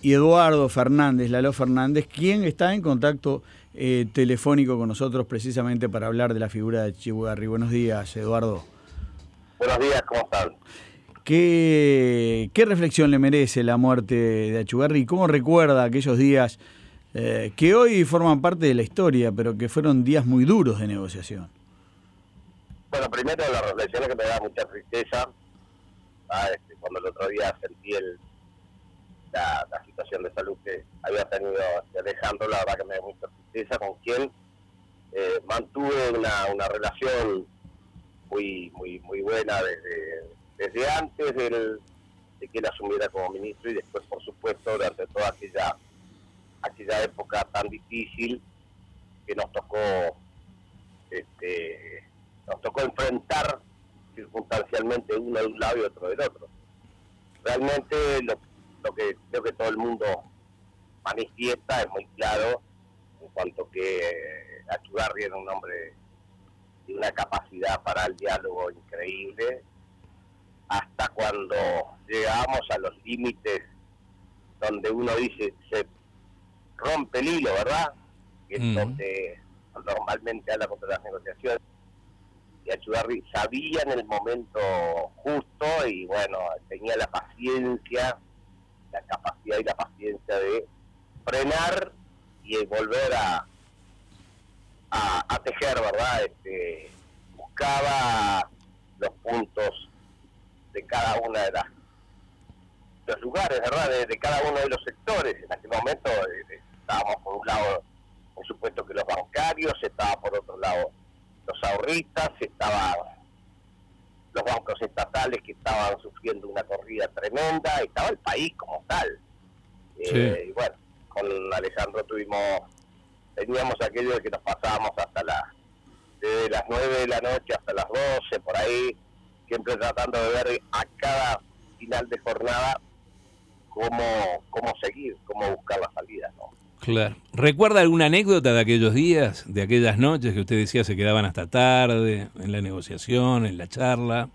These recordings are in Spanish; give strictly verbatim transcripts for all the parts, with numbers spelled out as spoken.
y Eduardo Fernández, Lalo Fernández, quien está en contacto eh, telefónico con nosotros precisamente para hablar de la figura de Achugarri. Buenos días, Eduardo. Buenos días, ¿cómo están? ¿Qué, qué reflexión le merece la muerte de Achugarri y cómo recuerda aquellos días eh, que hoy forman parte de la historia, pero que fueron días muy duros de negociación? Bueno, primero la reflexión es que me da mucha tristeza. Ah, este, cuando el otro día sentí el, la, la situación de salud que había tenido Alejandro, la verdad que me da mucha tristeza, con quien eh, mantuve una, una relación muy muy muy buena desde, desde antes del, de que él asumiera como ministro y después, por supuesto, durante toda aquella, aquella época tan difícil que nos tocó este, nos tocó enfrentar circunstancialmente uno de un lado y otro del otro. Realmente lo, lo que creo que todo el mundo manifiesta es muy claro en cuanto que Achugarri era un hombre de una capacidad para el diálogo increíble, hasta cuando llegamos a los límites donde uno dice se rompe el hilo, ¿verdad? Que es mm. donde normalmente habla contra las negociaciones. Y Achugarri sabía en el momento justo y bueno, tenía la paciencia, la capacidad y la paciencia de frenar y volver a, a, a tejer, ¿verdad? Este, buscaba los puntos de cada una de las los lugares, ¿verdad? De, de cada uno de los sectores. En aquel momento eh, estábamos por un lado, por supuesto que los bancarios, estaba por otro lado los ahorristas, estaban los bancos estatales que estaban sufriendo una corrida tremenda, estaba el país como tal. Sí. Eh, y bueno, con Alejandro tuvimos, teníamos aquello de que nos pasábamos hasta la, desde las nueve de la noche hasta las doce, por ahí, siempre tratando de ver a cada final de jornada cómo, cómo seguir, cómo buscar la salida, ¿no? Claro. ¿Recuerda alguna anécdota de aquellos días, de aquellas noches que usted decía se quedaban hasta tarde, en la negociación, en la charla?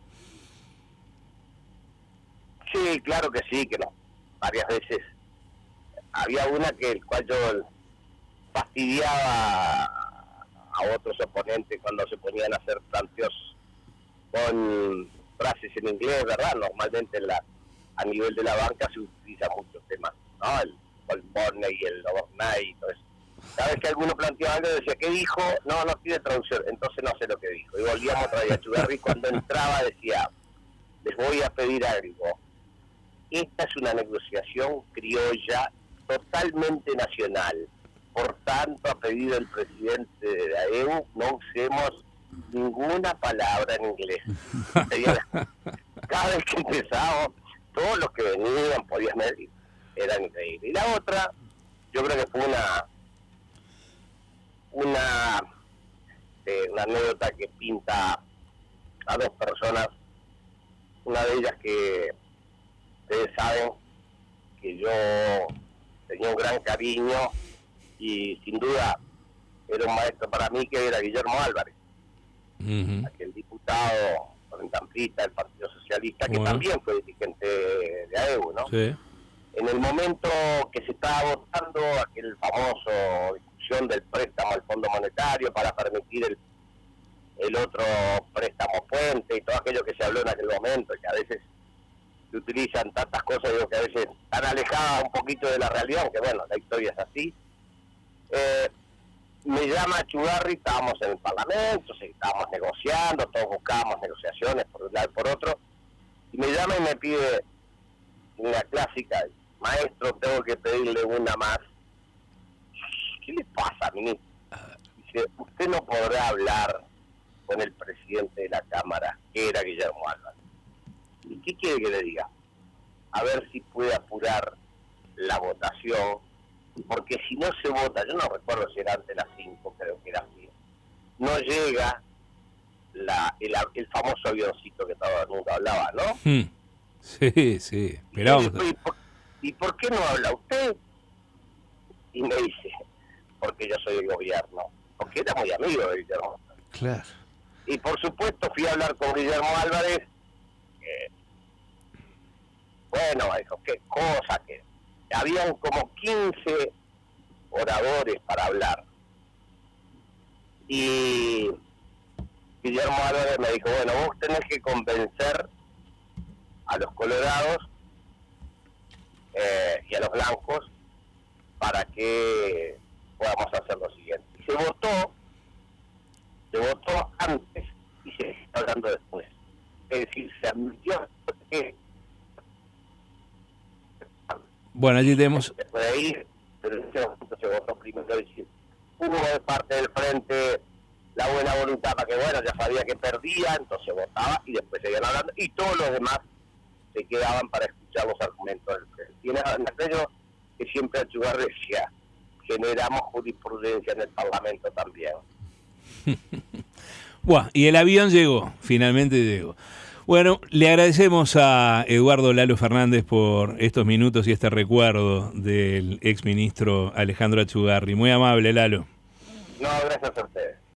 Sí, claro que sí, que no. Varias veces había una que el cual yo fastidiaba a otros oponentes cuando se ponían a hacer planteos con frases en inglés, ¿verdad? Normalmente en la, a nivel de la banca se utilizan muchos temas, ¿no? El el Borney y el overnight y todo eso. Cada vez que alguno planteaba algo decía, ¿qué dijo? No, no tiene traducción, entonces no sé lo que dijo. Y volvíamos otra vez a Achugarri, cuando entraba decía, les voy a pedir algo. Esta es una negociación criolla totalmente nacional. Por tanto, ha pedido el presidente de la E U, no usemos ninguna palabra en inglés. Cada vez que empezábamos, todos los que venían podían medir. Era increíble. Y la otra, yo creo que fue una una eh, una anécdota que pinta a dos personas. Una de ellas que ustedes saben que yo tenía un gran cariño y sin duda era un maestro para mí, que era Guillermo Álvarez, uh-huh. aquel diputado amplista del Partido Socialista, que bueno. también fue dirigente de A E U, ¿no? Sí. En el momento que se estaba votando aquel famoso discusión del préstamo al Fondo Monetario para permitir el, el otro préstamo puente y todo aquello que se habló en aquel momento, y que a veces se utilizan tantas cosas, digo, que a veces están alejadas un poquito de la realidad, aunque bueno, la historia es así. Eh, me llama Achugarri, estábamos en el Parlamento, sí, estábamos negociando, todos buscábamos negociaciones por un lado y por otro, y me llama y me pide una clásica, maestro, tengo que pedirle una más. ¿Qué le pasa, ministro? Dice, usted no podrá hablar con el presidente de la Cámara, que era Guillermo Álvarez. ¿Y qué quiere que le diga? A ver si puede apurar la votación, porque si no se vota, yo no recuerdo si era antes de las cinco, creo que era así, no llega la, el, el famoso avioncito que todo el mundo hablaba, ¿no? Hmm. Sí, sí, pero ¿Y, y, por, ¿Y por qué no habla usted? Y me dice, porque yo soy el gobierno, porque era muy amigo de Guillermo. Claro. Y por supuesto fui a hablar con Guillermo Álvarez, eh, bueno, me dijo, qué cosa, que habían como quince oradores para hablar. Y Guillermo Álvarez me dijo, bueno, vos tenés que convencer a los colorados eh, y a los blancos para que podamos hacer lo siguiente. Y se votó, se votó antes y se está hablando después. Es decir, se admitió que... Bueno, allí tenemos... Se puede ir, pero en ese momento se votó primero, es decir, hubo de parte del frente la buena voluntad para que, bueno, ya sabía que perdía, entonces votaba y después seguían hablando, y todos los demás se quedaban para escuchar los argumentos del frente. Y en aquello que siempre Achugarri decía, generamos jurisprudencia en el Parlamento también. Buah, y el avión llegó, finalmente llegó. Bueno, le agradecemos a Eduardo Lalo Fernández por estos minutos y este recuerdo del exministro Alejandro Achugarri. Muy amable, Lalo. No, gracias a ustedes.